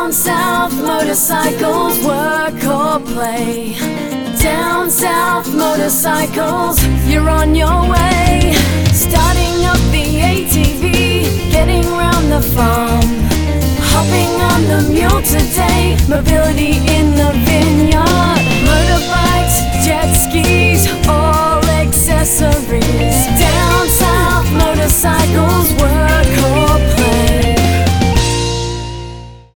Down south, motorcycles, work or play. Down south, motorcycles, you're on your way. Starting up the ATV, getting round the farm. Hopping on the mule today, mobility in the vineyard.